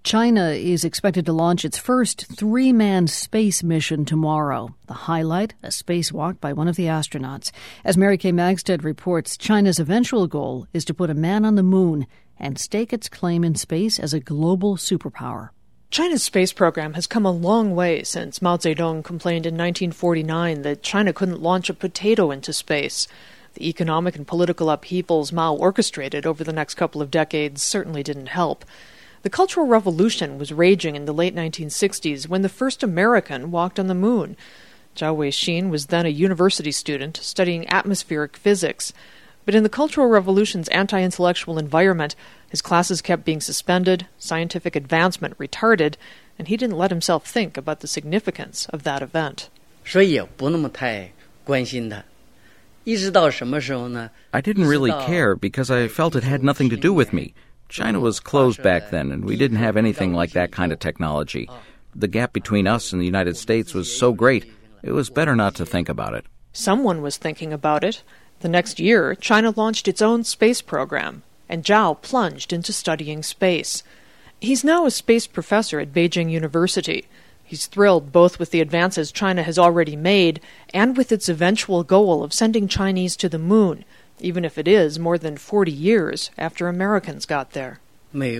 China is expected to launch its first three-man space mission tomorrow. The highlight, a spacewalk by one of the astronauts. As Mary Kay Magstead reports, China's eventual goal is to put a man on the moon and stake its claim in space as a global superpower. China's space program has come a long way since Mao Zedong complained in 1949 that China couldn't launch a potato into space. The economic and political upheavals Mao orchestrated over the next couple of decades certainly didn't help. The Cultural Revolution was raging in the late 1960s when the first American walked on the moon. Zhao Weixin was then a university student studying atmospheric physics. But in the Cultural Revolution's anti-intellectual environment, his classes kept being suspended, scientific advancement retarded, and he didn't let himself think about the significance of that event. I didn't really care because I felt it had nothing to do with me. China was closed back then, and we didn't have anything like that kind of technology. The gap between us and the United States was so great, it was better not to think about it. Someone was thinking about it. The next year, China launched its own space program, and Zhao plunged into studying space. He's now a space professor at Beijing University. He's thrilled both with the advances China has already made and with its eventual goal of sending Chinese to the moon, even if it is more than 40 years after Americans got there. I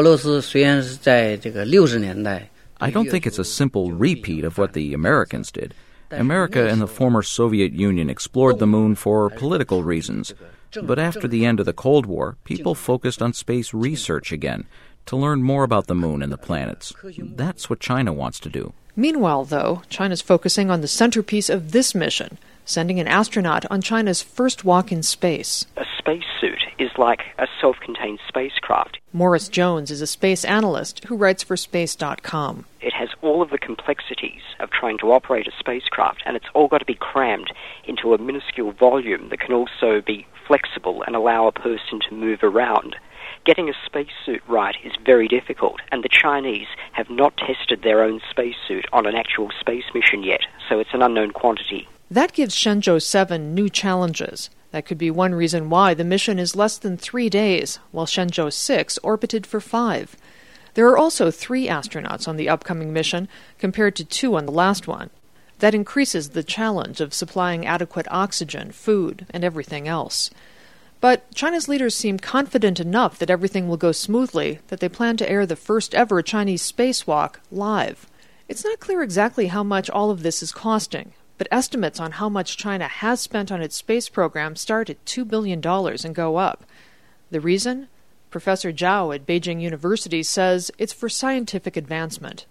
don't think it's a simple repeat of what the Americans did. America and the former Soviet Union explored the moon for political reasons. But after the end of the Cold War, people focused on space research again to learn more about the moon and the planets. That's what China wants to do. Meanwhile, though, China's focusing on the centerpiece of this mission, sending an astronaut on China's first walk in space. A spacesuit is like a self-contained spacecraft. Morris Jones is a space analyst who writes for Space.com. It has all of the complexities of trying to operate a spacecraft, and it's all got to be crammed into a minuscule volume that can also be flexible and allow a person to move around. Getting a spacesuit right is very difficult, and the Chinese have not tested their own spacesuit on an actual space mission yet, so it's an unknown quantity. That gives Shenzhou 7 new challenges. That could be one reason why the mission is less than 3 days, while Shenzhou 6 orbited for 5. There are also 3 astronauts on the upcoming mission, compared to 2 on the last one. That increases the challenge of supplying adequate oxygen, food, and everything else. But China's leaders seem confident enough that everything will go smoothly that they plan to air the first ever Chinese spacewalk live. It's not clear exactly how much all of this is costing, but estimates on how much China has spent on its space program start at $2 billion and go up. The reason? Professor Zhao at Beijing University says it's for scientific advancement.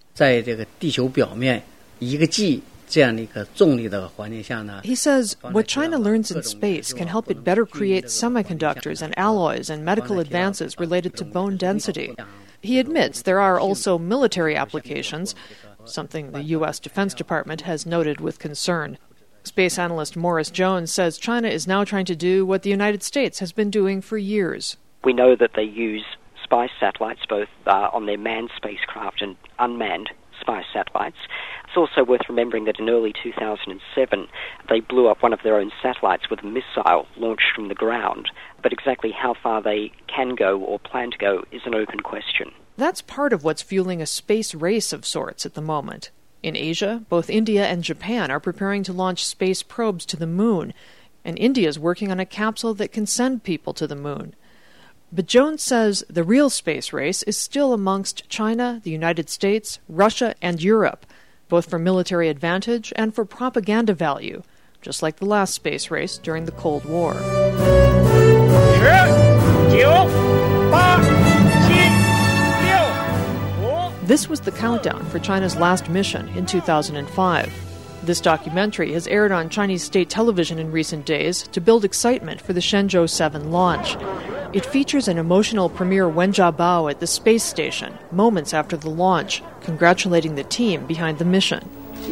He says what China learns in space can help it better create semiconductors and alloys and medical advances related to bone density. He admits there are also military applications, something the U.S. Defense Department has noted with concern. Space analyst Morris Jones says China is now trying to do what the United States has been doing for years. We know that they use spy satellites both on their manned spacecraft and unmanned spy satellites. It's also worth remembering that in early 2007, they blew up one of their own satellites with a missile launched from the ground. But exactly how far they can go or plan to go is an open question. That's part of what's fueling a space race of sorts at the moment. In Asia, both India and Japan are preparing to launch space probes to the moon, and India's working on a capsule that can send people to the moon. But Jones says the real space race is still amongst China, the United States, Russia, and Europe, both for military advantage and for propaganda value, just like the last space race during the Cold War. 10, 9, 8, 7, 6. This was the countdown for China's last mission in 2005. This documentary has aired on Chinese state television in recent days to build excitement for the Shenzhou 7 launch. It features an emotional Premier Wen Jiabao at the space station, moments after the launch, congratulating the team behind the mission.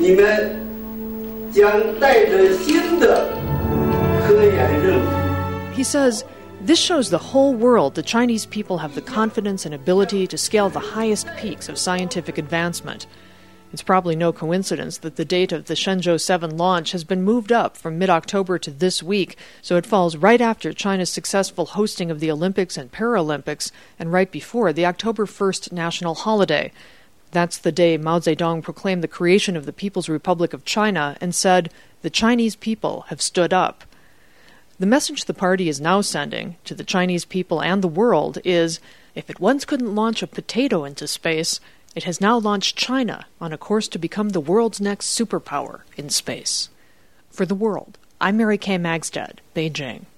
He says, "This shows the whole world the Chinese people have the confidence and ability to scale the highest peaks of scientific advancement." It's probably no coincidence that the date of the Shenzhou 7 launch has been moved up from mid-October to this week, so it falls right after China's successful hosting of the Olympics and Paralympics and right before the October 1st national holiday. That's the day Mao Zedong proclaimed the creation of the People's Republic of China and said, "The Chinese people have stood up." The message the party is now sending to the Chinese people and the world is, if it once couldn't launch a potato into space, it has now launched China on a course to become the world's next superpower in space. For The World, I'm Mary Kay Magstad, Beijing.